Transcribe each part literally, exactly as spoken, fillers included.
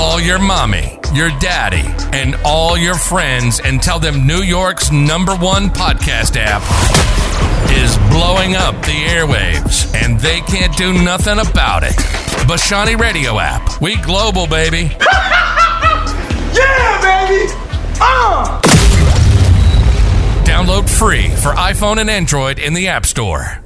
Call your mommy, your daddy, and all your friends and tell them New York's number one podcast app is blowing up the airwaves, and they can't do nothing about it. Bashani Radio app. We global, baby. Yeah, baby! Uh! Download free for iPhone and Android in the App Store.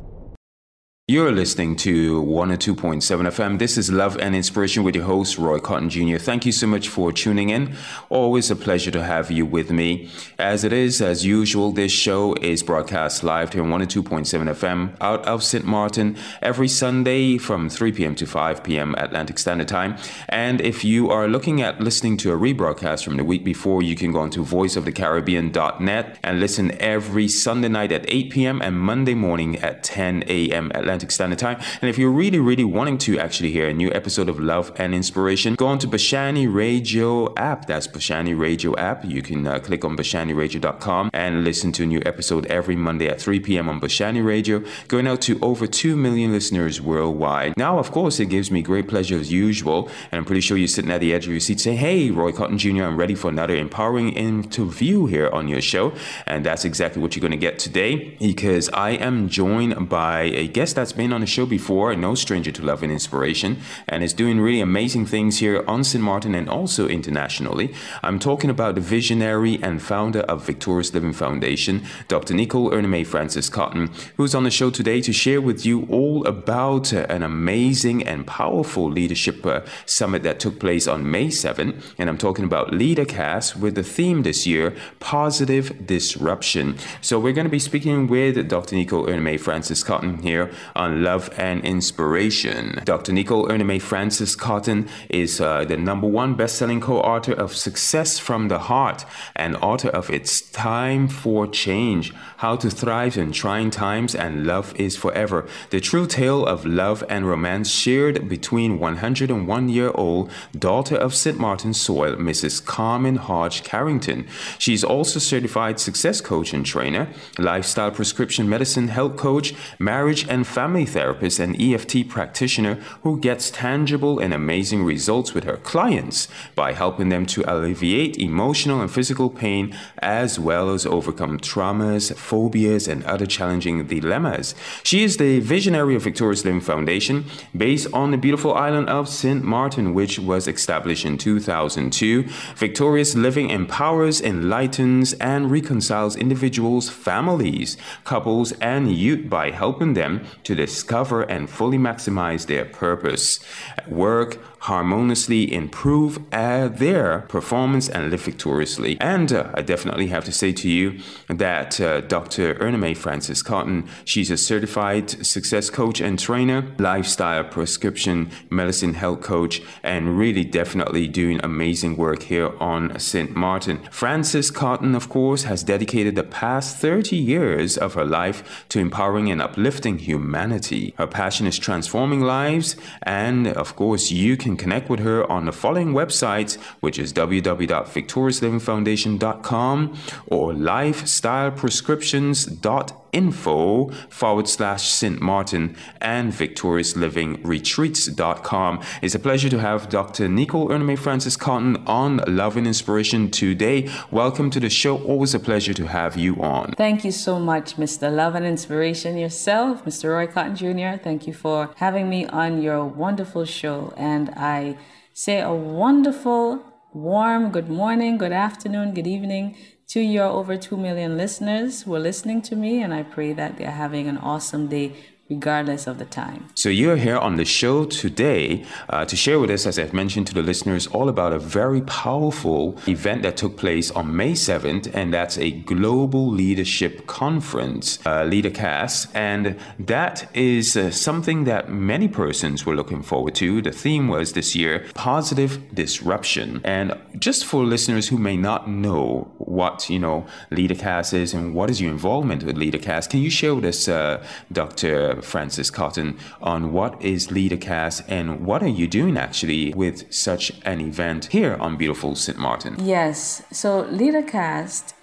You're listening to one oh two point seven F M. This is Love and Inspiration with your host, Roy Cotton Junior Thank you so much for tuning in. Always a pleasure to have you with me. As it is, as usual, this show is broadcast live here on one oh two point seven F M out of Saint Martin every Sunday from three p.m. to five p.m. Atlantic Standard Time. And if you are looking at listening to a rebroadcast from the week before, you can go on to voice of the caribbean dot net and listen every Sunday night at eight p.m. and Monday morning at ten a.m. Atlantic Standard Time. And if you're really, really wanting to actually hear a new episode of Love and Inspiration, go on to Bashani Radio app. That's Bashani Radio app. You can uh, click on bashani radio dot com and listen to a new episode every Monday at three p.m. on Bashani Radio, going out to over two million listeners worldwide. Now, of course, it gives me great pleasure as usual, and I'm pretty sure you're sitting at the edge of your seat saying, hey, Roy Cotton Junior, I'm ready for another empowering interview here on your show. And that's exactly what you're going to get today, because I am joined by a guest that's been on the show before, no stranger to love and inspiration, and is doing really amazing things here on Saint Martin and also internationally. I'm talking about the visionary and founder of Victorious Living Foundation, Doctor Nicole Erneme Francis Cotton, who's on the show today to share with you all about uh, an amazing and powerful leadership uh, summit that took place on May seventh. And I'm talking about LeaderCast with the theme this year, Positive Disruption. So we're going to be speaking with Doctor Nicole Erneme Francis Cotton here on Love and Inspiration. Doctor Nicole Erneme Francis Cotton is uh, the number one best-selling co-author of Success from the Heart and author of It's Time for Change, How to Thrive in Trying Times and Love is Forever, the true tale of love and romance shared between one hundred one year old daughter of Saint Martin's soil, Missus Carmen Hodge Carrington. She's also certified success coach and trainer, lifestyle prescription medicine health coach, marriage and family therapist, and E F T practitioner who gets tangible and amazing results with her clients by helping them to alleviate emotional and physical pain as well as overcome traumas, phobias, and other challenging dilemmas. She is the visionary of Victorious Living Foundation based on the beautiful island of Saint Martin, which was established in two thousand two. Victorious Living empowers, enlightens, and reconciles individuals, families, couples, and youth by helping them to discover and fully maximize their purpose, work harmoniously, improve uh, their performance, and live victoriously. And uh, I definitely have to say to you that uh, Doctor Erneme Francis Cotton, she's a certified success coach and trainer, lifestyle prescription medicine health coach, and really definitely doing amazing work here on Saint Martin. Francis Cotton, of course, has dedicated the past thirty years of her life to empowering and uplifting humanity. Her passion is transforming lives, and of course, you can connect with her on the following websites, which is w w w dot victorious living foundation dot com or lifestyle prescriptions dot info forward slash Saint Martin and victorious living retreats dot com. It's a pleasure to have Doctor Nicole Erneme Francis Cotton on Love and Inspiration today. Welcome to the show. Always a pleasure to have you on. Thank you so much, Mister Love and Inspiration yourself, Mister Roy Cotton Junior Thank you for having me on your wonderful show. And I say a wonderful, warm good morning, good afternoon, good evening to your over two million listeners who are listening to me, and I pray that they're having an awesome day regardless of the time. So you're here on the show today uh, to share with us, as I've mentioned to the listeners, all about a very powerful event that took place on May seventh, and that's a global leadership conference, uh, LeaderCast, and that is uh, something that many persons were looking forward to. The theme was this year, Positive Disruption. And just for listeners who may not know what, you know, LeaderCast is and what is your involvement with LeaderCast, can you share with us, uh, Doctor Francis Cotton, on what is LeaderCast and what are you doing actually with such an event here on beautiful Saint Martin? Yes, so LeaderCast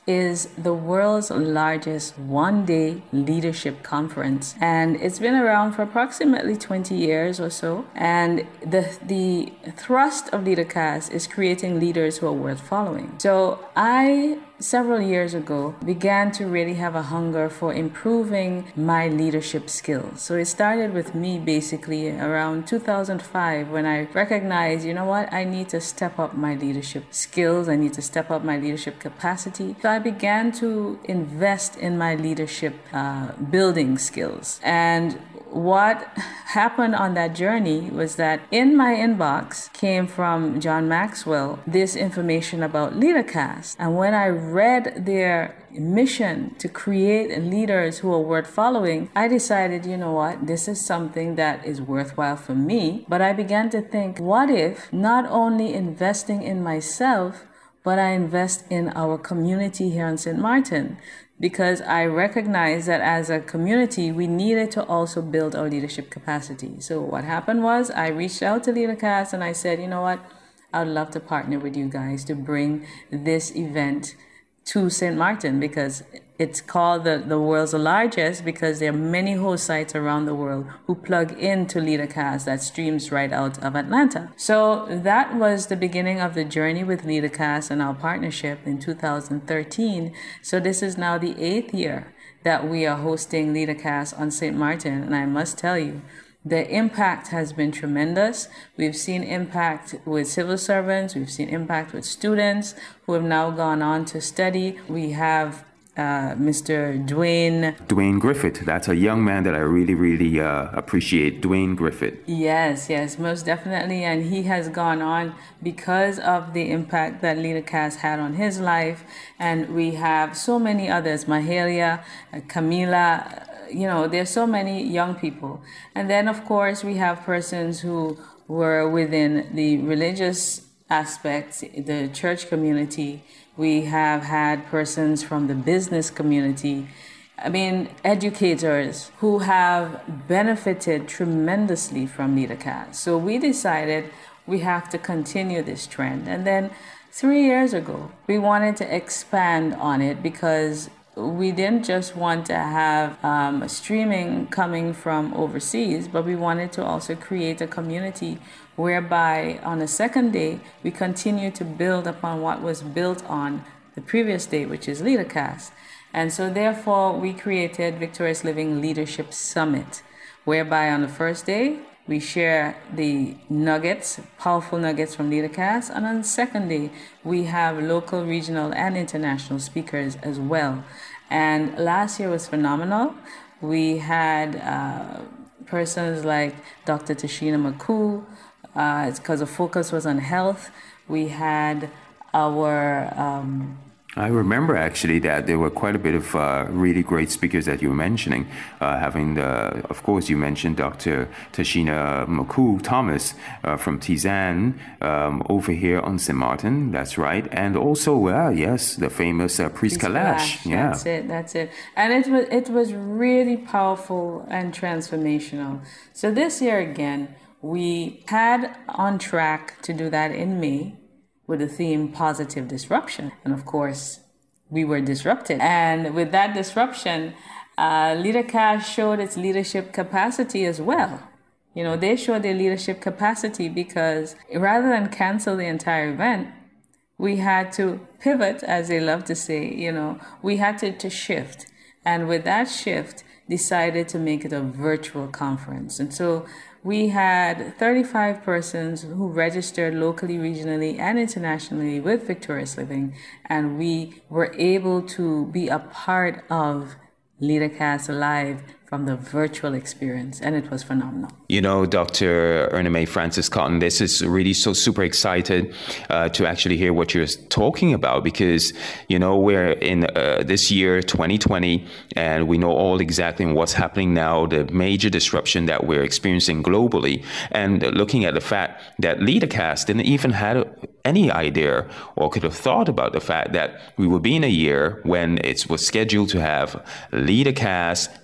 is the world's largest one-day leadership conference, and it's been around for approximately twenty years or so. And the the thrust of LeaderCast is creating leaders who are worth following. So I, several years ago, began to really have a hunger for improving my leadership skills. So it started with me basically around two thousand five when I recognized, you know what, I need to step up my leadership skills. I need to step up my leadership capacity. So I began to invest in my leadership uh, building skills. And what happened on that journey was that in my inbox came from John Maxwell this information about LeaderCast. And when I read their mission to create leaders who are worth following, I decided, you know what, this is something that is worthwhile for me. But I began to think, what if not only investing in myself, but I invest in our community here in Saint Martin? Because I recognize that as a community, we needed to also build our leadership capacity. So what happened was I reached out to LeaderCast and I said, you know what, I'd love to partner with you guys to bring this event to Saint Martin, because it's called the, the world's largest because there are many host sites around the world who plug into LeaderCast that streams right out of Atlanta. So that was the beginning of the journey with LeaderCast and our partnership in two thousand thirteen. So this is now the eighth year that we are hosting LeaderCast on Saint Martin. And I must tell you, the impact has been tremendous. We've seen impact with civil servants. We've seen impact with students who have now gone on to study. We have uh, Mister Dwayne. Dwayne Griffith. That's a young man that I really, really uh, appreciate. Dwayne Griffith. Yes, yes, most definitely. And he has gone on because of the impact that LeaderCast had on his life. And we have so many others, Mahalia, uh, Camila. You know, there's so many young people. And then, of course, we have persons who were within the religious aspects, the church community. We have had persons from the business community. I mean, educators who have benefited tremendously from LeaderCast. So we decided we have to continue this trend. And then three years ago, we wanted to expand on it because we didn't just want to have um, streaming coming from overseas, but we wanted to also create a community whereby on the second day, we continue to build upon what was built on the previous day, which is LeaderCast. And so therefore, we created Victorious Living Leadership Summit, whereby on the first day, we share the nuggets, powerful nuggets from LeaderCast. And on the second day, we have local, regional, and international speakers as well. And last year was phenomenal. We had uh, persons like Doctor Tashina McCoo, uh, because the focus was on health. We had our... Um, I remember actually that there were quite a bit of uh, really great speakers that you were mentioning. Uh, having the, of course, you mentioned Doctor Tashina McCoo Thomas uh, from Tizan um, over here on Saint Martin. That's right, and also, uh, yes, the famous uh, Priest Kalash. Kalash. Yeah, that's it. That's it. And it was it was really powerful and transformational. So this year again, we had on track to do that in May, with the theme Positive Disruption. And of course, we were disrupted. And with that disruption, uh, LeaderCast showed its leadership capacity as well. You know, they showed their leadership capacity because rather than cancel the entire event, we had to pivot, as they love to say, you know, we had to, to shift. And with that shift, decided to make it a virtual conference. And so we had thirty-five persons who registered locally, regionally, and internationally with Victorious Living, and we were able to be a part of LeaderCast Live from the virtual experience, and it was phenomenal. You know, Doctor Erna Mae Francis Cotton, this is really so super excited uh, to actually hear what you're talking about, because, you know, we're in uh, this year, twenty twenty, and we know all exactly what's happening now, the major disruption that we're experiencing globally, and looking at the fact that LeaderCast didn't even have any idea or could have thought about the fact that we would be in a year when it was scheduled to have LeaderCast, Positive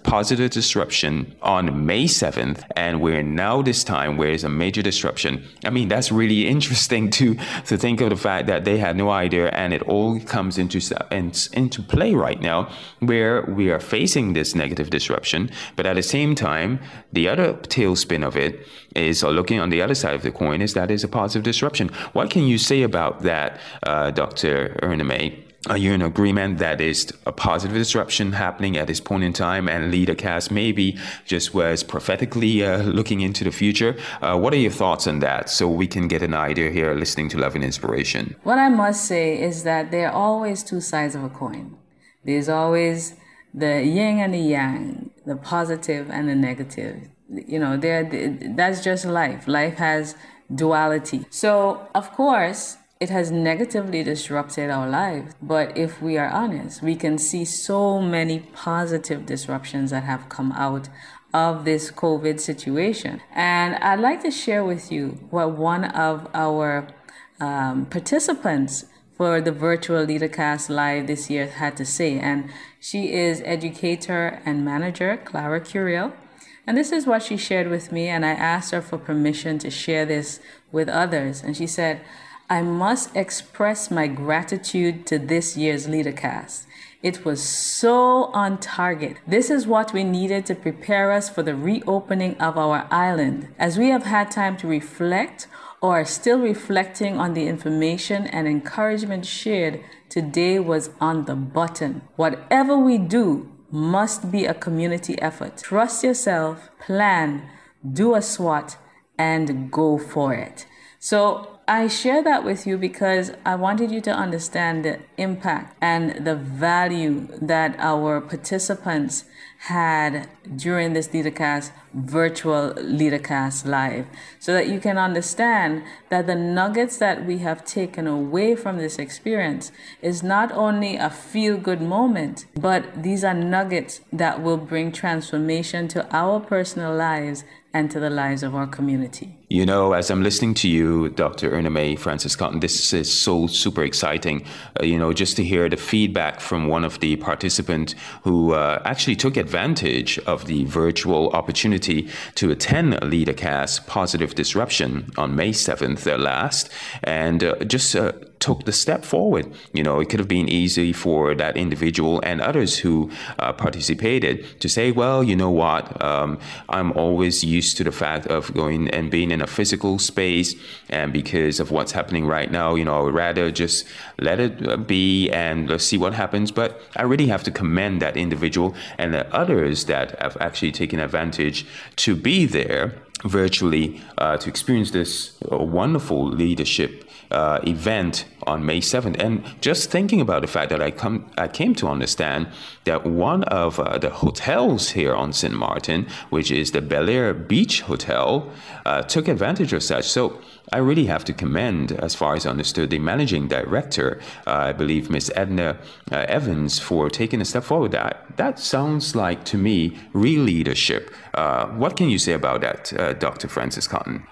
disruption on May seventh, and we're now this time where it's a major disruption. I mean, that's really interesting to to think of the fact that they had no idea, and it all comes into into play right now, where we are facing this negative disruption. But at the same time, the other tailspin of it is, or looking on the other side of the coin, is that is a positive disruption. What can you say about that, uh, Doctor Erna May? Are you in agreement that is a positive disruption happening at this point in time, and LeaderCast maybe just was prophetically uh, looking into the future? Uh, what are your thoughts on that, so we can get an idea here listening to Love and Inspiration? What I must say is that there are always two sides of a coin. There's always the yin and the yang, the positive and the negative. You know, there that's just life. Life has duality. So, of course, it has negatively disrupted our lives. But if we are honest, we can see so many positive disruptions that have come out of this COVID situation. And I'd like to share with you what one of our um, participants for the virtual LeaderCast Live this year had to say. And she is educator and manager, Clara Curiel. And this is what she shared with me, and I asked her for permission to share this with others. And she said, I must express my gratitude to this year's LeaderCast. It was so on target. This is what we needed to prepare us for the reopening of our island. As we have had time to reflect, or are still reflecting on the information and encouragement shared, today was on the button. Whatever we do must be a community effort. Trust yourself, plan, do a SWOT, and go for it. So I share that with you because I wanted you to understand the impact and the value that our participants had during this LeaderCast, virtual LeaderCast Live, so that you can understand that the nuggets that we have taken away from this experience is not only a feel-good moment, but these are nuggets that will bring transformation to our personal lives and to the lives of our community. You know, as I'm listening to you, Doctor Erna May Francis Cotton, this is so super exciting, uh, you know, just to hear the feedback from one of the participants who uh, actually took advantage of the virtual opportunity to attend LeaderCast Positive Disruption on May seventh uh, last, and uh, just uh, took the step forward. You know, it could have been easy for that individual and others who uh, participated to say, well, you know what, um, I'm always used to the fact of going and being in a physical space, and because of what's happening right now, you know, I would rather just let it be and let's see what happens. But I really have to commend that individual and the others that have actually taken advantage to be there virtually uh, to experience this uh, wonderful leadership uh, event on May seventh. And just thinking about the fact that I come, I came to understand that one of uh, the hotels here on Saint Martin, which is the Bel Air Beach Hotel, uh, took advantage of such. So I really have to commend, as far as I understood, the managing director, uh, I believe Miss Edna uh, Evans, for taking a step forward. That that sounds like, to me, real leadership. Uh, what can you say about that, uh, Doctor Francis Cotton?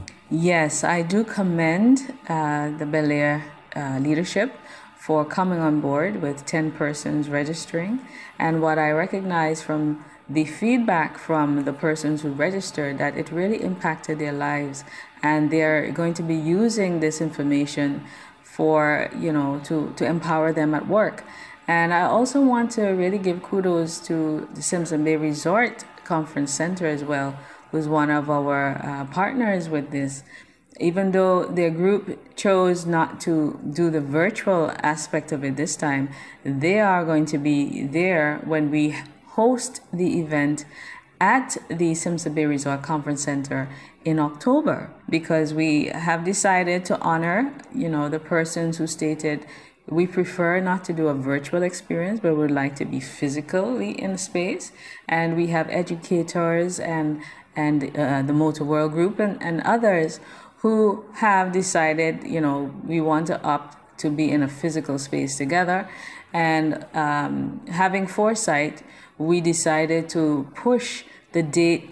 Yes, I do commend uh, the Bel Air uh, leadership for coming on board with ten persons registering. And what I recognize from the feedback from the persons who registered, that it really impacted their lives, and they're going to be using this information for, you know, to, to empower them at work. And I also want to really give kudos to the Simpson Bay Resort Conference Center as well, who's one of our uh, partners with this. Even though their group chose not to do the virtual aspect of it this time, they are going to be there when we host the event at the Simpson Bay Resort Conference Center in October, because we have decided to honor, you know, the persons who stated we prefer not to do a virtual experience, but would like to be physically in space. And we have educators and and uh, the Motor World Group and, and others who have decided, you know, we want to opt to be in a physical space together. And um, having foresight, we decided to push the date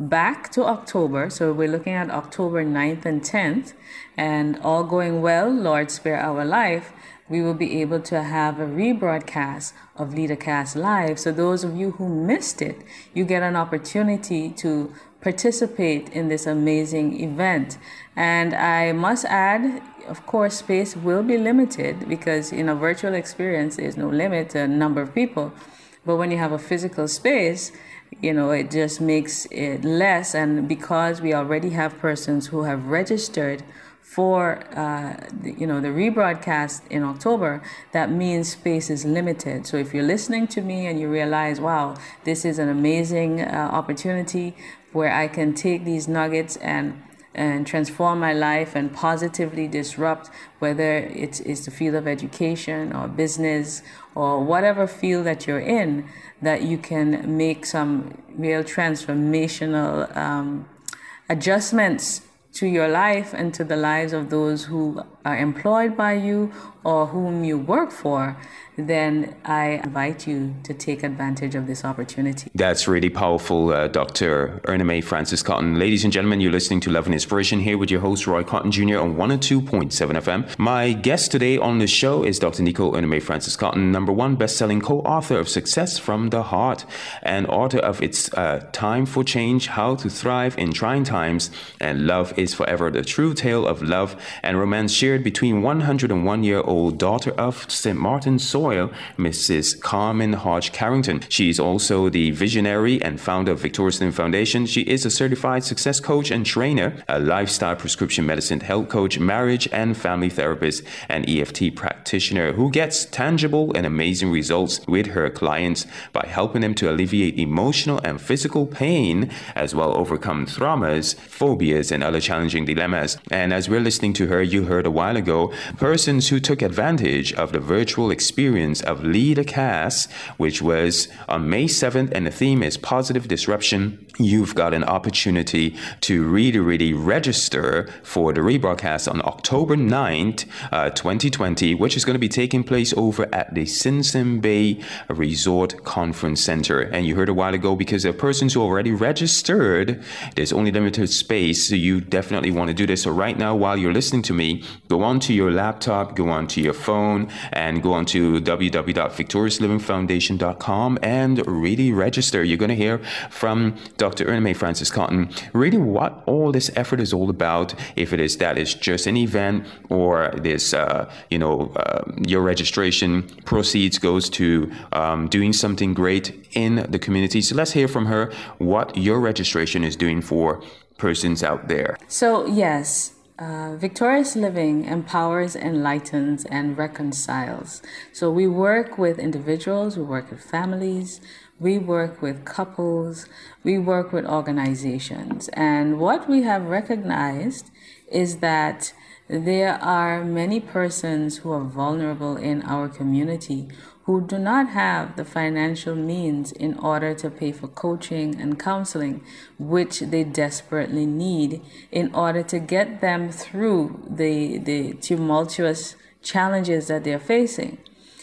back to October. So we're looking at October ninth and tenth, and all going well, Lord spare our life, we will be able to have a rebroadcast of LeaderCast Live. So those of you who missed it, you get an opportunity to participate in this amazing event. And I must add, of course, space will be limited because in a virtual experience, there's no limit to number of people. But when you have a physical space, you know, it just makes it less. And because we already have persons who have registered for, uh, the, you know, the rebroadcast in October, that means space is limited. So if you're listening to me and you realize, wow, this is an amazing uh, opportunity where I can take these nuggets and and transform my life and positively disrupt, whether it's, it's the field of education or business or whatever field that you're in, that you can make some real transformational um, adjustments to your life and to the lives of those who are employed by you or whom you work for, then I invite you to take advantage of this opportunity. That's really powerful, uh, Doctor Erna Mae Francis Cotton. Ladies and gentlemen, you're listening to Love and Inspiration here with your host, Roy Cotton Junior on one oh two point seven F M. My guest today on the show is Doctor Nico Erna Mae Francis Cotton, number one best-selling co-author of Success from the Heart and author of It's uh, Time for Change, How to Thrive in Trying Times, and Love is Forever, the true tale of love and romance shared between one hundred one-year-old daughter of Saint Martin's soil, Missus Carmen Hodge Carrington. She is also the visionary and founder of Victoria Slim Foundation. She is a certified success coach and trainer, a lifestyle prescription medicine health coach, marriage and family therapist, and E F T practitioner who gets tangible and amazing results with her clients by helping them to alleviate emotional and physical pain, as well overcome traumas, phobias, and other challenging dilemmas. And as we're listening to her, you heard a while ago, persons who took advantage of the virtual experience of LeaderCast, which was on May seventh, and the theme is positive disruption. You've got an opportunity to really, really register for the rebroadcast on October ninth, uh, twenty twenty, which is going to be taking place over at the Simpson Bay Resort Conference Center. And you heard a while ago, because there are persons who already registered, there's only limited space, so you definitely want to do this. So right now, while you're listening to me, go onto your laptop, go onto your phone, and go onto w w w dot victorious living foundation dot com and really register. You're going to hear from Doctor Erna Mae Francis Cotton really what all this effort is all about. If it is that it's just an event, or this, uh, you know, uh, your registration proceeds goes to um, doing something great in the community. So let's hear from her what your registration is doing for persons out there. So yes, Uh, Victorious Living empowers, enlightens, and reconciles. So we work with individuals, we work with families, we work with couples, we work with organizations. And what we have recognized is that there are many persons who are vulnerable in our community who do not have the financial means in order to pay for coaching and counseling, which they desperately need in order to get them through the, the tumultuous challenges that they're facing.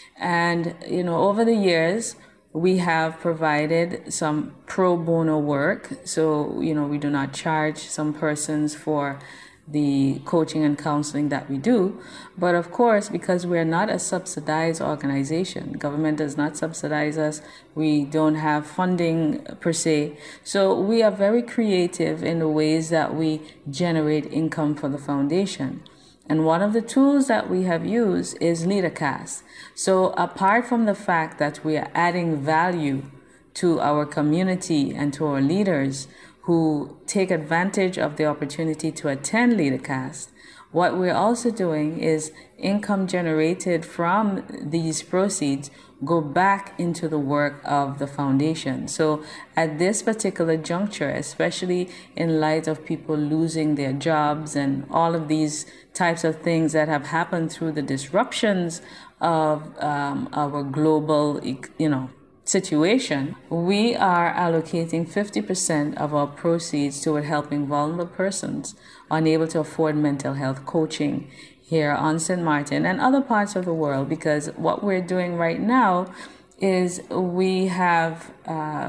And, you know, over the years, we have provided some pro bono work. So, you know, we do not charge some persons for the coaching and counseling that we do. But of course, because we're not a subsidized organization, government does not subsidize us, we don't have funding per se. So we are very creative in the ways that we generate income for the foundation. And one of the tools that we have used is LeaderCast. So apart from the fact that we are adding value to our community and to our leaders who take advantage of the opportunity to attend LeaderCast, what we're also doing is income generated from these proceeds go back into the work of the foundation. So at this particular juncture, especially in light of people losing their jobs and all of these types of things that have happened through the disruptions of um, our global, you know, situation, we are allocating fifty percent of our proceeds toward helping vulnerable persons unable to afford mental health coaching here on Saint Martin and other parts of the world, because what we're doing right now is we have uh,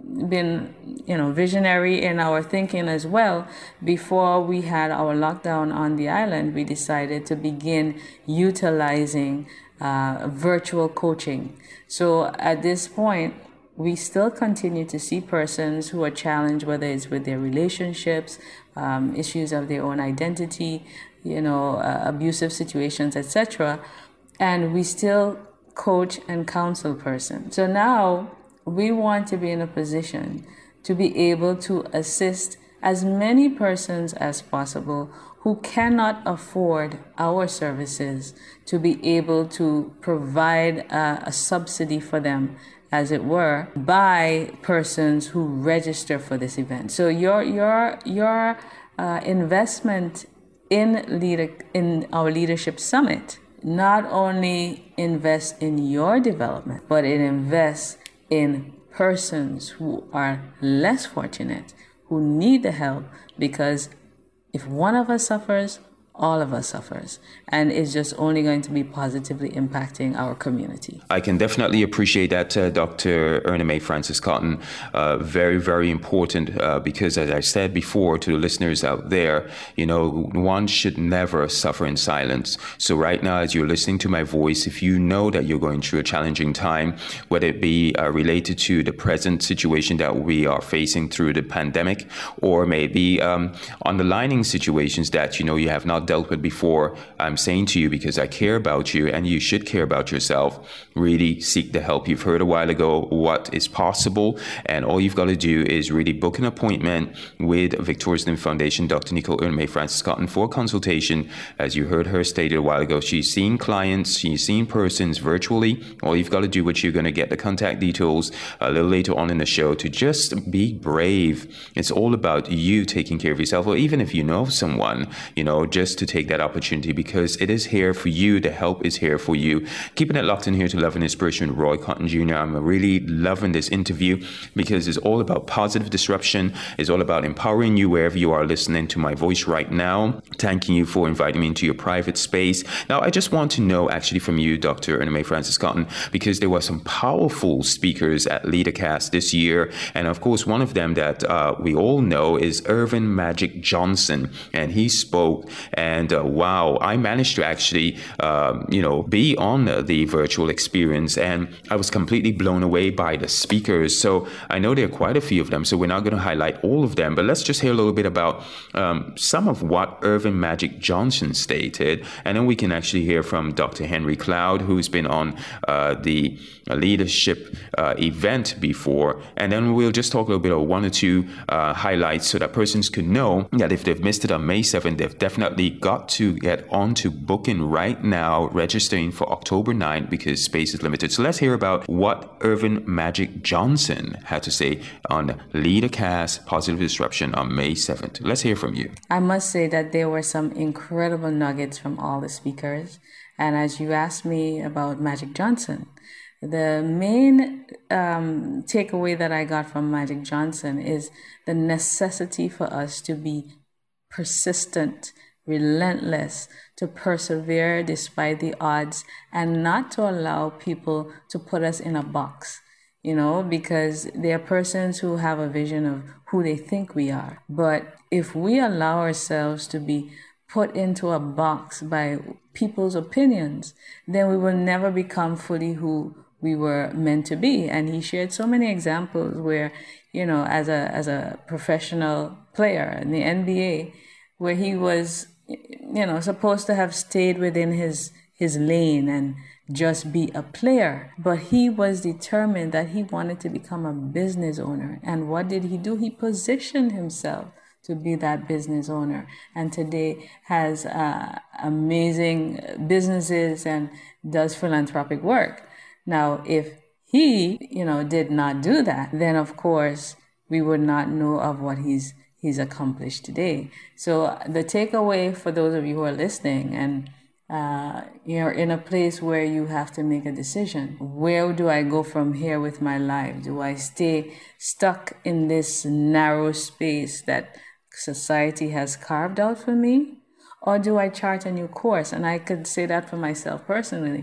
been, you know, visionary in our thinking as well. Before we had our lockdown on the island, we decided to begin utilizing uh, virtual coaching. So at this point, we still continue to see persons who are challenged, whether it's with their relationships, um, issues of their own identity, you know, uh, abusive situations, et cetera. And we still coach and counsel persons. So now we want to be in a position to be able to assist as many persons as possible who cannot afford our services, to be able to provide a, a subsidy for them, as it were, by persons who register for this event. So your your your uh, investment in leader in our leadership summit not only invests in your development, but it invests in persons who are less fortunate, who need the help, because if one of us suffers, all of us suffers, and it's just only going to be positively impacting our community. I can definitely appreciate that, uh, Doctor Erna Mae Francis Cotton. Uh, very, very important uh, because, as I said before to the listeners out there, you know, one should never suffer in silence. So right now, as you're listening to my voice, if you know that you're going through a challenging time, whether it be uh, related to the present situation that we are facing through the pandemic, or maybe um, underlining situations that, you know, you have not dealt with before, I'm saying to you, because I care about you and you should care about yourself, really seek the help. You've heard a while ago what is possible, and all you've got to do is really book an appointment with Victoria's Living Foundation, Doctor Nicole Erna Mae Francis Cotton, for a consultation. As you heard her stated a while ago, she's seeing clients, she's seeing persons virtually. All you've got to do, which you're going to get the contact details a little later on in the show, to just be brave. It's all about you taking care of yourself, or even if you know someone, you know, just to take that opportunity, because it is here for you. The help is here for you. Keeping it locked in here to Love and Inspiration with Roy Cotton Junior I'm really loving this interview because it's all about positive disruption. It's all about empowering you wherever you are listening to my voice right now. Thanking you for inviting me into your private space. Now, I just want to know actually from you, Doctor Erna Mae Francis Cotton, because there were some powerful speakers at LeaderCast this year. And of course, one of them that uh, we all know is Irvin Magic Johnson. And he spoke, and uh, wow, I managed to actually, uh, you know, be on the virtual experience, and I was completely blown away by the speakers. So I know there are quite a few of them, so we're not going to highlight all of them, but let's just hear a little bit about um, some of what Irvin Magic Johnson stated, and then we can actually hear from Doctor Henry Cloud, who's been on uh, the leadership uh, event before, and then we'll just talk a little bit of one or two uh, highlights so that persons could know that if they've missed it on May seventh, they've definitely got to get on to booking right now, registering for October ninth, because space is limited. So let's hear about what Irvin Magic Johnson had to say on LeaderCast Positive Disruption on May seventh. Let's hear from you. I must say that there were some incredible nuggets from all the speakers. And as you asked me about Magic Johnson, the main um, takeaway that I got from Magic Johnson is the necessity for us to be persistent, relentless, to persevere despite the odds, and not to allow people to put us in a box, you know, because there are persons who have a vision of who they think we are. But if we allow ourselves to be put into a box by people's opinions, then we will never become fully who we were meant to be. And he shared so many examples where, you know, as a as a professional player in the N B A, where he was, you know, supposed to have stayed within his his lane and just be a player. But he was determined that he wanted to become a business owner. And what did he do? He positioned himself to be that business owner, and today has uh, amazing businesses and does philanthropic work. Now, if he, you know, did not do that, then of course we would not know of what he's he's accomplished today. So the takeaway for those of you who are listening, and uh, you're in a place where you have to make a decision. Where do I go from here with my life? Do I stay stuck in this narrow space that society has carved out for me? Or do I chart a new course? And I could say that for myself personally.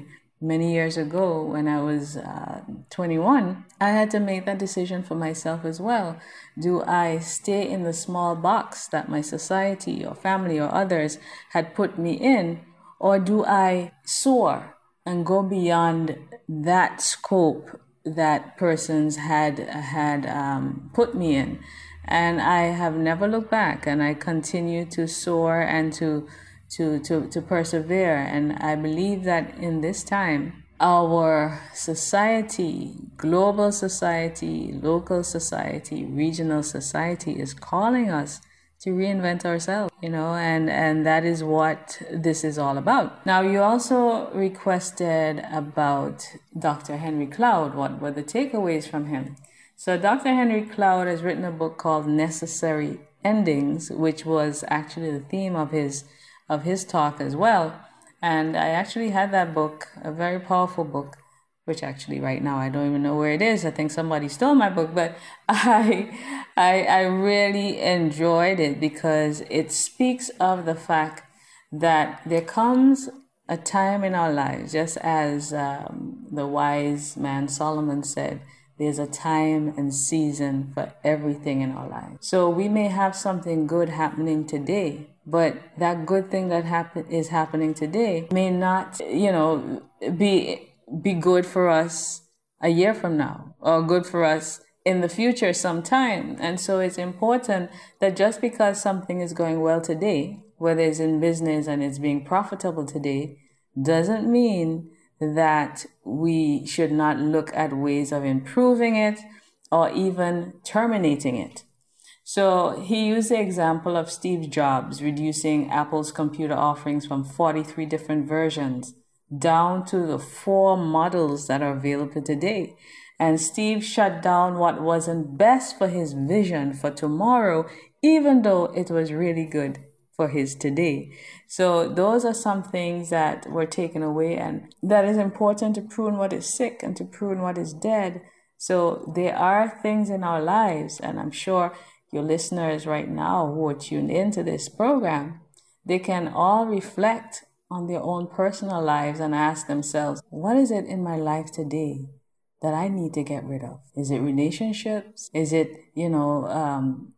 many years ago when I was uh, twenty-one, I had to make that decision for myself as well. Do I stay in the small box that my society or family or others had put me in, or do I soar and go beyond that scope that persons had had um, put me in? And I have never looked back, and I continue to soar and to to to to persevere. And I believe that in this time, our society, global society, local society, regional society is calling us to reinvent ourselves, you know, and, and that is what this is all about. Now, you also requested about Doctor Henry Cloud. What were the takeaways from him? So Doctor Henry Cloud has written a book called Necessary Endings, which was actually the theme of his of his talk as well. And I actually had that book, a very powerful book, which actually right now I don't even know where it is. I think somebody stole my book, but I I, I really enjoyed it because it speaks of the fact that there comes a time in our lives, just as um, the wise man Solomon said, there's a time and season for everything in our lives. So we may have something good happening today, but that good thing that happen is happening today may not, you know, be be good for us a year from now, or good for us in the future sometime. And so it's important that just because something is going well today, whether it's in business and it's being profitable today, doesn't mean that we should not look at ways of improving it or even terminating it. So he used the example of Steve Jobs reducing Apple's computer offerings from forty-three different versions down to the four models that are available today. And Steve shut down what wasn't best for his vision for tomorrow, even though it was really good for his today. So those are some things that were taken away, and that is important to prune what is sick and to prune what is dead. So there are things in our lives, and I'm sure your listeners right now who are tuned into this program, they can all reflect on their own personal lives and ask themselves, what is it in my life today that I need to get rid of? Is it relationships? Is it, you know, um,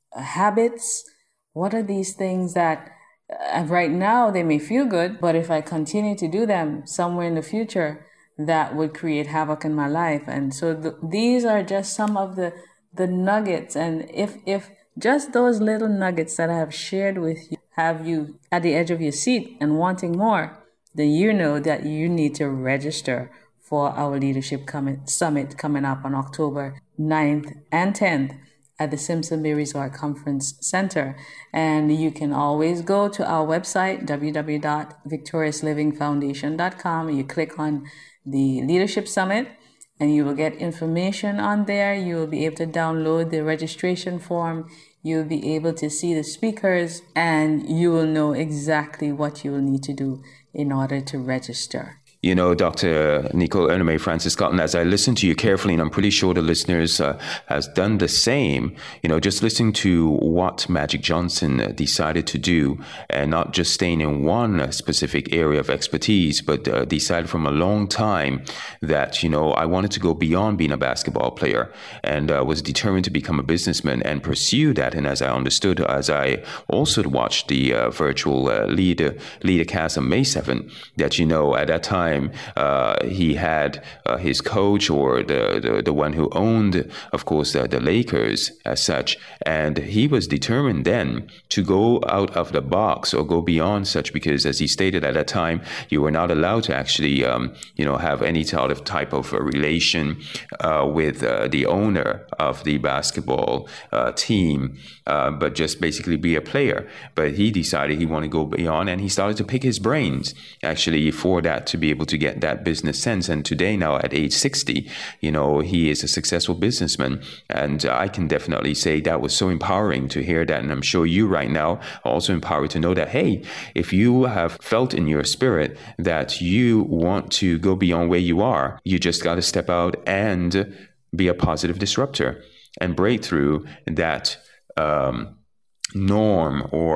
habits? What are these things that uh, right now they may feel good, but if I continue to do them somewhere in the future, that would create havoc in my life? And so th- these are just some of the, the nuggets. And if, if just those little nuggets that I have shared with you have you at the edge of your seat and wanting more, then you know that you need to register for our Leadership com- Summit coming up on October ninth and tenth. At the Simpson Bay Resort Conference Center. And you can always go to our website, w w w dot victorious living foundation dot com. You click on the Leadership Summit and you will get information on there. You will be able to download the registration form. You'll be able to see the speakers, and you will know exactly what you will need to do in order to register. You know, Doctor Nicole Erneme Francis Scotland, as I listen to you carefully, and I'm pretty sure the listeners uh, has done the same, you know, just listening to what Magic Johnson decided to do, and not just staying in one specific area of expertise, but uh, decided from a long time that, you know, I wanted to go beyond being a basketball player, and uh, was determined to become a businessman and pursue that. And as I understood, as I also watched the uh, virtual uh, leader, leader cast on May seventh, that, you know, at that time, Uh, he had uh, his coach, or the, the the one who owned, of course, uh, the Lakers as such, and he was determined then to go out of the box or go beyond such, because, as he stated at that time, you were not allowed to actually, um, you know, have any sort of type of a relation uh, with uh, the owner of the basketball uh, team, uh, but just basically be a player. But he decided he wanted to go beyond, and he started to pick his brains actually for that, to be able to get that business sense. And today, now at age sixty, you know, he is a successful businessman. And I can definitely say that was so empowering to hear that. And I'm sure you right now are also empowered to know that, hey, if you have felt in your spirit that you want to go beyond where you are, you just got to step out and be a positive disruptor and break through that um, norm or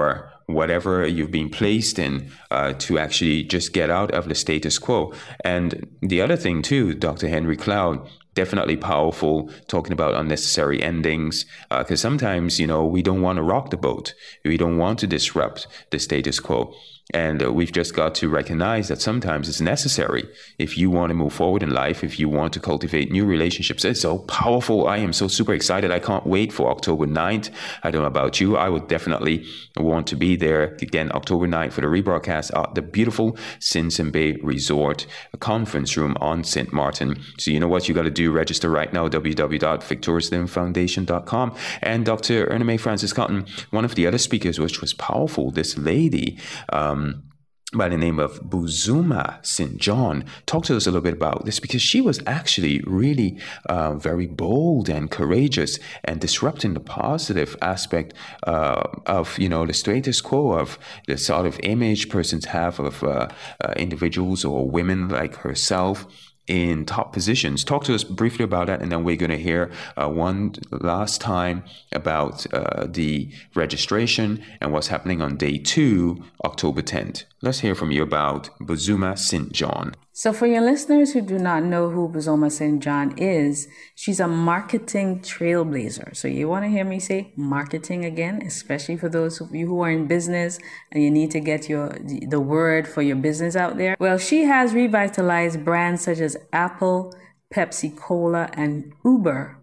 whatever you've been placed in uh, to actually just get out of the status quo. And the other thing too, Doctor Henry Cloud, definitely powerful, talking about unnecessary endings, because uh, sometimes, you know, we don't want to rock the boat. We don't want to disrupt the status quo. And uh, we've just got to recognize that sometimes it's necessary if you want to move forward in life, if you want to cultivate new relationships. It's so powerful. I am so super excited. I can't wait for October ninth. I don't know about you. I would definitely want to be there again, October ninth, for the rebroadcast at the beautiful Sinsen Bay Resort conference room on Saint Martin. So you know what you got to do? Register right now, w w w dot victorious living foundation dot com. And Doctor Erna Mae Francis Cotton, one of the other speakers, which was powerful, this lady, um, by the name of Buzuma Saint John, talked to us a little bit about this, because she was actually really uh, very bold and courageous and disrupting the positive aspect uh, of, you know, the status quo of the sort of image persons have of uh, uh, individuals or women like herself in top positions. Talk to us briefly about that, and then we're going to hear uh, one last time about uh, the registration and what's happening on day two, October tenth. Let's hear from you about Buzuma Saint John. So for your listeners who do not know who Buzoma Saint John is, she's a marketing trailblazer. So you want to hear me say marketing again, especially for those of you who are in business and you need to get your the word for your business out there. Well, she has revitalized brands such as Apple, Pepsi Cola, and Uber.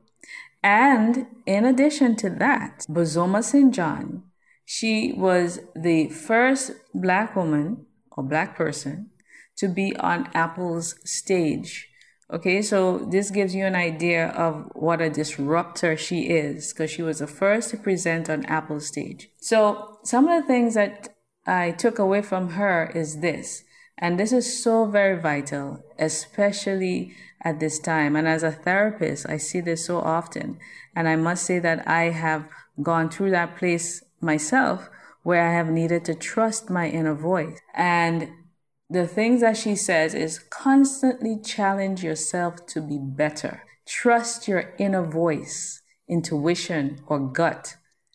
And in addition to that, Buzoma Saint John, she was the first Black woman or Black person to be on Apple's stage. Okay, so this gives you an idea of what a disruptor she is, because she was the first to present on Apple's stage. So some of the things that I took away from her is this, and this is so very vital, especially at this time. And as a therapist, I see this so often. And I must say that I have gone through that place myself where I have needed to trust my inner voice. And the things that she says is constantly challenge yourself to be better. Trust your inner voice, intuition, or gut.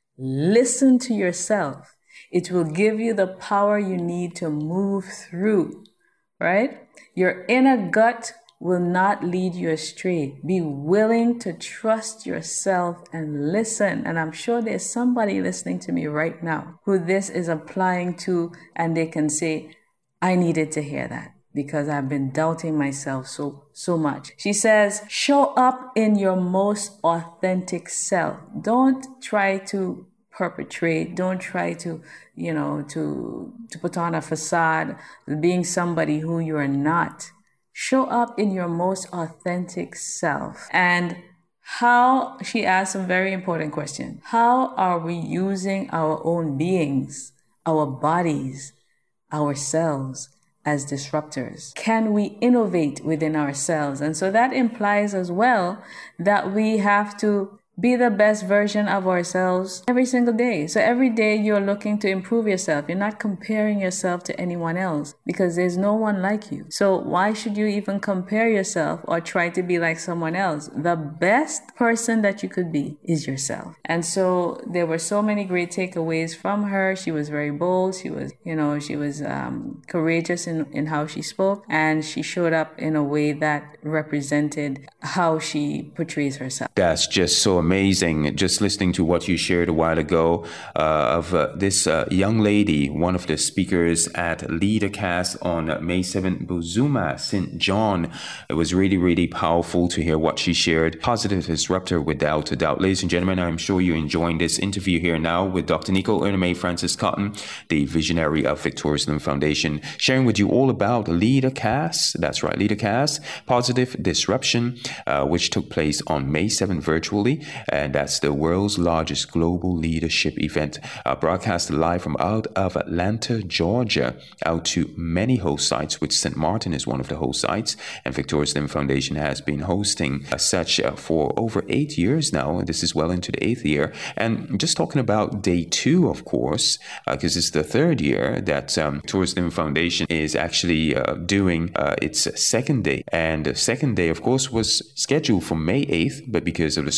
Listen to yourself. It will give you the power you need to move through, right? Your inner gut will not lead you astray. Be willing to trust yourself and listen. And I'm sure there's somebody listening to me right now who this is applying to, and they can say, I needed to hear that because I've been doubting myself so, so much. She says, show up in your most authentic self. Don't try to perpetrate. Don't try to, you know, to, to put on a facade, being somebody who you are not. Show up in your most authentic self. And how, she asked a very important question. How are we using our own beings, our bodies, ourselves as disruptors? Can we innovate within ourselves? And so that implies as well that we have to be the best version of ourselves every single day. So every day you're looking to improve yourself. You're not comparing yourself to anyone else because there's no one like you. So why should you even compare yourself or try to be like someone else? The best person that you could be is yourself. And so there were so many great takeaways from her. She was very bold. She was, you know, she was um, courageous in, in how she spoke, and she showed up in a way that represented how she portrays herself. That's just so amazing. Just listening to what you shared a while ago uh, of uh, this uh, young lady, one of the speakers at LeaderCast on uh, May seventh, Buzuma Saint John. It was really, really powerful to hear what she shared. Positive disruptor without a doubt. Ladies and gentlemen, I'm sure you're enjoying this interview here now with Doctor Nico Erna Mae Francis Cotton, the visionary of Victorious Living Foundation, sharing with you all about LeaderCast. That's right, LeaderCast, Positive Disruption, uh, which took place on May seventh virtually. And that's the world's largest global leadership event, uh, broadcast live from out of Atlanta, Georgia, out to many host sites, which Saint Martin is one of the host sites. And Victorious Living Foundation has been hosting uh, such uh, for over eight years now. And this is well into the eighth year. And just talking about day two, of course, because uh, it's the third year that um, Victorious Living Foundation is actually uh, doing uh, its second day. And the second day, of course, was scheduled for May eighth, but because of the circumstances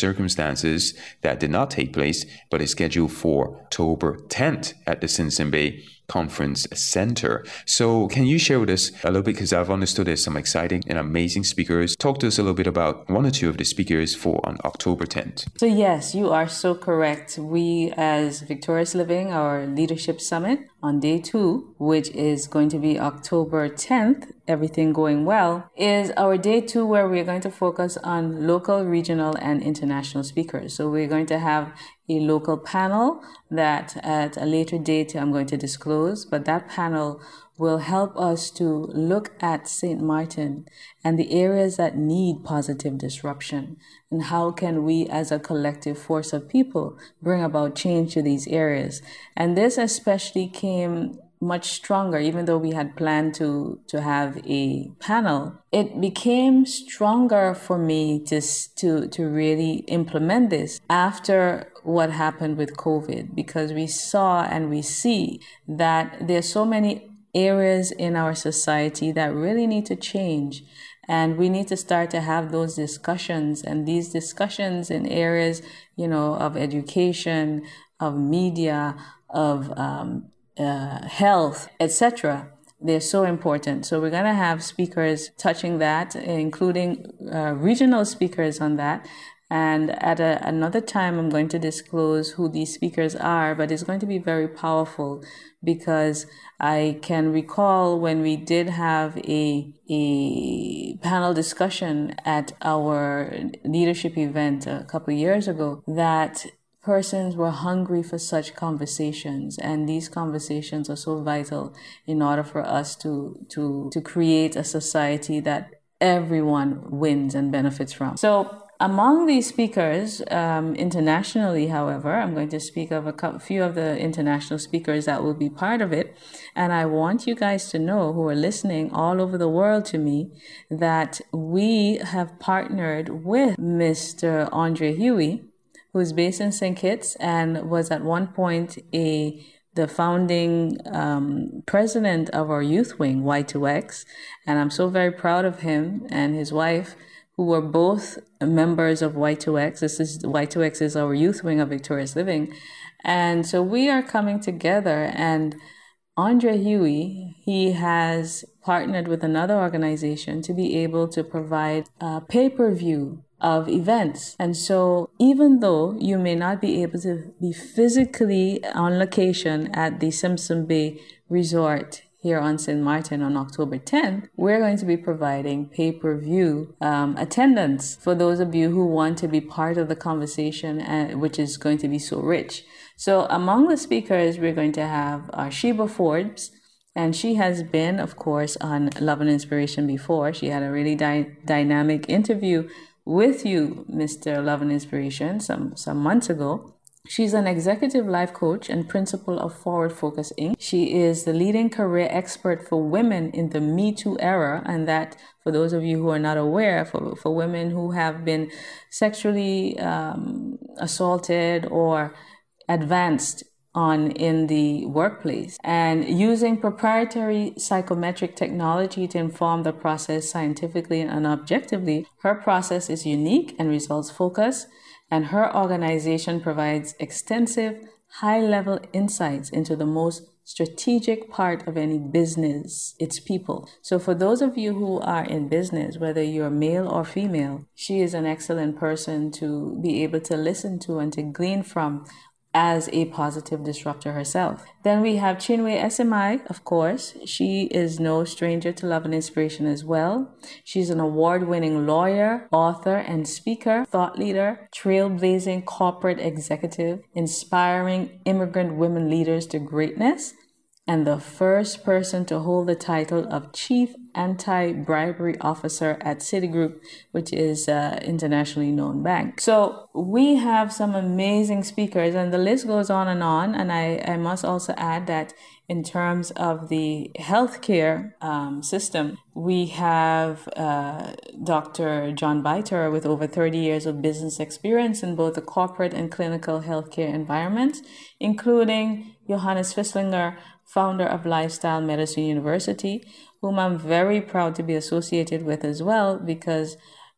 circumstances that did not take place, but is scheduled for October tenth at the Simpson Bay Conference Center. So can you share with us a little bit, because I've understood there's some exciting and amazing speakers. Talk to us a little bit about one or two of the speakers for on October tenth. So yes, you are so correct. We as Victorious Living, our leadership summit on day two, which is going to be October tenth, everything going well, is our day two where we're going to focus on local, regional, and international speakers. So we're going to have a local panel that at a later date I'm going to disclose, but that panel will help us to look at Saint Martin and the areas that need positive disruption, and how can we as a collective force of people bring about change to these areas. And this especially came much stronger, even though we had planned to to have a panel. It became stronger for me to to to really implement this after what happened with COVID, because we saw and we see that there's so many areas in our society that really need to change, and we need to start to have those discussions. And these discussions in areas, you know, of education, of media, of um, uh, health, et cetera. They're so important. So we're going to have speakers touching that, including uh, regional speakers on that. And at a, another time, I'm going to disclose who these speakers are, but it's going to be very powerful, because I can recall when we did have a, a panel discussion at our leadership event a couple of years ago, that persons were hungry for such conversations, and these conversations are so vital in order for us to to to create a society that everyone wins and benefits from. So among these speakers, um, internationally, however, I'm going to speak of a couple, few of the international speakers that will be part of it. And I want you guys to know, who are listening all over the world to me, that we have partnered with Mister Andre Huey, who is based in Saint Kitts and was at one point a the founding um, president of our youth wing, Y two X. And I'm so very proud of him and his wife, who were both members of Y two X. This is Y two X is our youth wing of Victorious Living. And so we are coming together, and Andre Huey, he has partnered with another organization to be able to provide a pay-per-view of events. And so even though you may not be able to be physically on location at the Simpson Bay Resort here on Saint Martin on October tenth, we're going to be providing pay-per-view um, attendance for those of you who want to be part of the conversation, uh, which is going to be so rich. So among the speakers, we're going to have uh, Sheba Forbes, and she has been, of course, on Love and Inspiration before. She had a really dy- dynamic interview with you, Mister Love and Inspiration, some, some months ago. She's an executive life coach and principal of Forward Focus Incorporated. She is the leading career expert for women in the Me Too era, and that, for those of you who are not aware, for, for women who have been sexually um, assaulted or advanced on in the workplace, and using proprietary psychometric technology to inform the process scientifically and objectively. Her process is unique and results focused, and her organization provides extensive, high-level insights into the most strategic part of any business, its people. So for those of you who are in business, whether you're male or female, she is an excellent person to be able to listen to and to glean from as a positive disruptor herself. Then we have Chinwe Esemai, of course. She is no stranger to Love and Inspiration as well. She's an award-winning lawyer, author, and speaker, thought leader, trailblazing corporate executive, inspiring immigrant women leaders to greatness, and the first person to hold the title of Chief Anti-Bribery Officer at Citigroup, which is an internationally known bank. So we have some amazing speakers, and the list goes on and on. And I, I must also add that in terms of the healthcare um, system, we have uh, Doctor John Biter with over thirty years of business experience in both the corporate and clinical healthcare environments, including Johannes Fisslinger, founder of Lifestyle Medicine University, whom I'm very proud to be associated with as well, because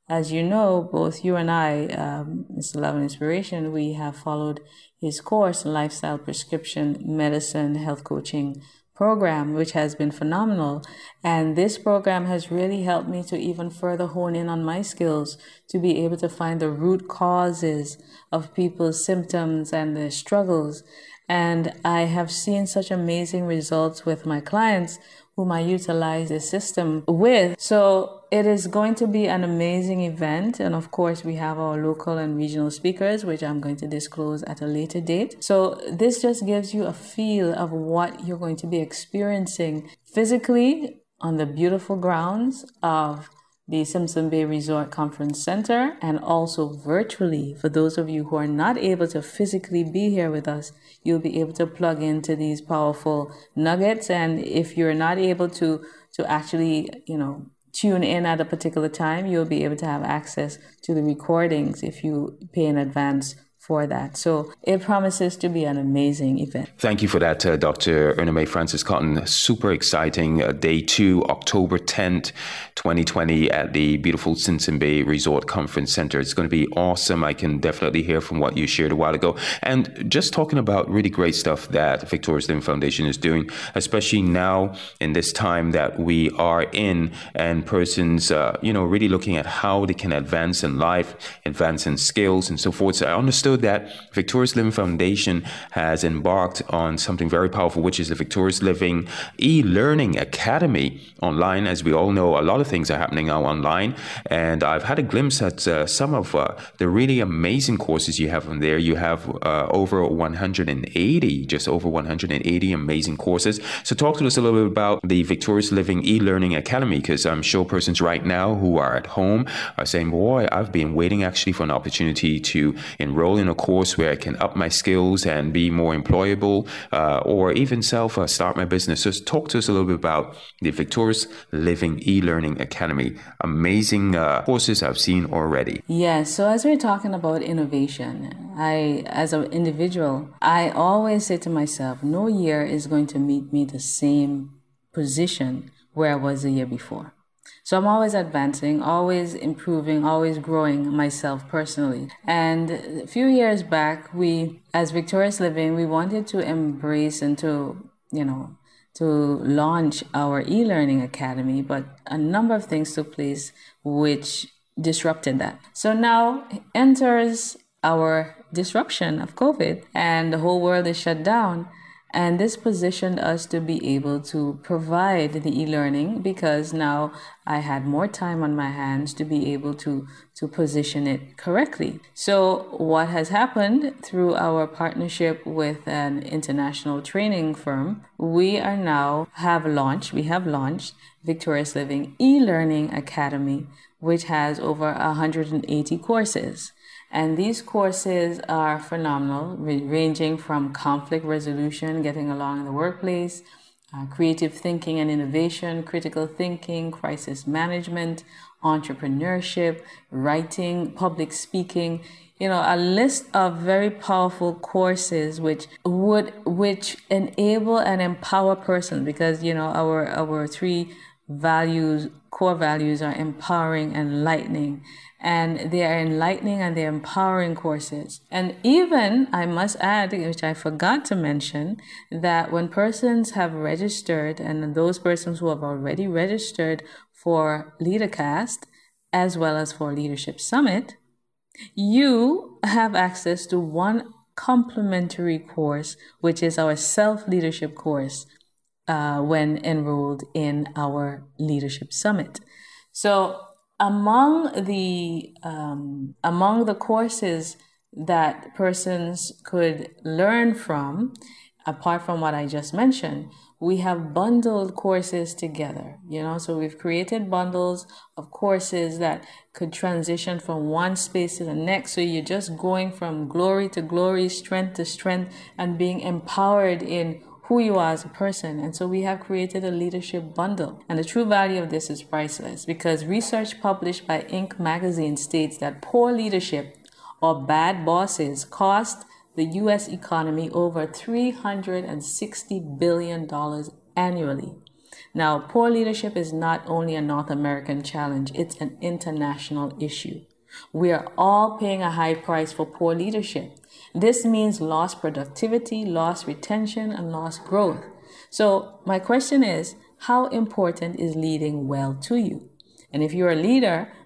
as you know, both you and I, um, Mister Love and Inspiration, we have followed his course, Lifestyle Prescription Medicine Health Coaching Program, which has been phenomenal. And this program has really helped me to even further hone in on my skills to be able to find the root causes of people's symptoms and their struggles. And I have seen such amazing results with my clients whom I utilize the system with. So it is going to be an amazing event. And of course, we have our local and regional speakers, which I'm going to disclose at a later date. So this just gives you a feel of what you're going to be experiencing physically on the beautiful grounds of the Simpson Bay Resort Conference Center, and also virtually. For those of you who are not able to physically be here with us, you'll be able to plug into these powerful nuggets. And if you're not able to to actually, you know, tune in at a particular time, you'll be able to have access to the recordings if you pay in advance for that. So it promises to be an amazing event. Thank you for that, uh, Doctor Ernest Francis Cotton. Super exciting. Uh, day two, October tenth, twenty twenty at the beautiful Simpson Bay Resort Conference Center. It's going to be awesome. I can definitely hear from what you shared a while ago. And just talking about really great stuff that Victorious Living Foundation is doing, especially now in this time that we are in, and persons, uh, you know, really looking at how they can advance in life, advance in skills and so forth. So I understood that Victorious Living Foundation has embarked on something very powerful, which is the Victorious Living e-learning academy online. As we all know, a lot of things are happening now online, and I've had a glimpse at uh, some of uh, the really amazing courses you have on there. You have uh, over one hundred eighty, just over one hundred eighty amazing courses. So talk to us a little bit about the Victorious Living e-learning academy, because I'm sure persons right now who are at home are saying, boy, I've been waiting actually for an opportunity to enroll in a course where I can up my skills and be more employable, uh, or even self uh, start my business. So talk to us a little bit about the Victorious Living e-learning academy. Amazing uh, courses I've seen already. Yeah, so as we're talking about innovation, I, as an individual, I always say to myself, no year is going to meet me the same position where I was the year before. So I'm always advancing, always improving, always growing myself personally. And a few years back, we, as Victorious Living, we wanted to embrace and to, you know, to launch our e-learning academy, but a number of things took place which disrupted that. So now enters our disruption of COVID, and the whole world is shut down. And this positioned us to be able to provide the e-learning, because now I had more time on my hands to be able to, to position it correctly. So what has happened through our partnership with an international training firm, we are now have launched, we have launched Victorious Living e-learning academy, which has over one hundred eighty courses. And these courses are phenomenal, ranging from conflict resolution, getting along in the workplace, uh, creative thinking and innovation, critical thinking, crisis management, entrepreneurship, writing, public speaking, you know, a list of very powerful courses which would, which enable and empower persons, because, you know, our, our three values, core values are empowering, enlightening. And they are enlightening and they're empowering courses. And even, I must add, which I forgot to mention, that when persons have registered, and those persons who have already registered for LeaderCast, as well as for Leadership Summit, you have access to one complimentary course, which is our self-leadership course, uh, when enrolled in our Leadership Summit. So Among the um, among the courses that persons could learn from, apart from what I just mentioned, we have bundled courses together. You know, so we've created bundles of courses that could transition from one space to the next. So you're just going from glory to glory, strength to strength, and being empowered in who you are as a person. And so we have created a leadership bundle. And the true value of this is priceless, because research published by Inc magazine states that poor leadership or bad bosses cost the U S economy over three hundred sixty billion dollars annually. Now, poor leadership is not only a North American challenge, it's an international issue. We are all paying a high price for poor leadership. This means lost productivity, lost retention, and lost growth. So my question is, how important is leading well to you? And if you're a leader,